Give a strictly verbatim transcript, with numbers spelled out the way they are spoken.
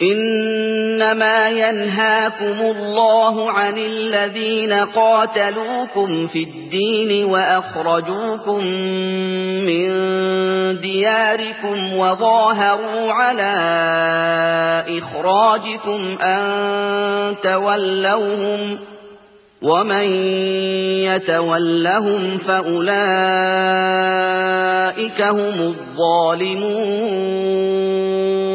إنما ينهاكم الله عن الذين قاتلوكم في الدين وأخرجوكم من دياركم وظاهروا على إخراجكم أن تولوهم ومن يتولهم فأولئك هم الظالمون